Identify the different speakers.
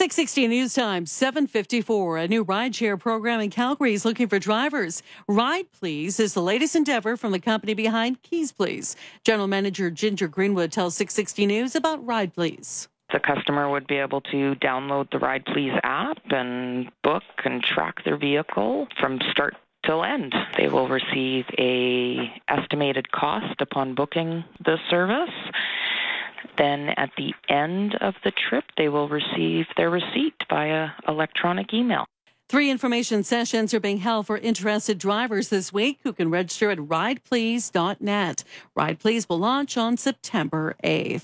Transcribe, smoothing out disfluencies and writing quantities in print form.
Speaker 1: 6:60 news time, 7:54. A new rideshare program in Calgary is looking for drivers. Ride Please is the latest endeavor from the company behind Keys Please. General Manager Ginger Greenwood tells 6:60 News about Ride Please.
Speaker 2: The customer would be able to download the Ride Please app and book and track their vehicle from start till end. They will receive a estimated cost upon booking the service. Then at the end of the trip, they will receive their receipt via electronic email.
Speaker 1: 3 information sessions are being held for interested drivers this week who can register at rideplease.net. Ride Please will launch on September 8th.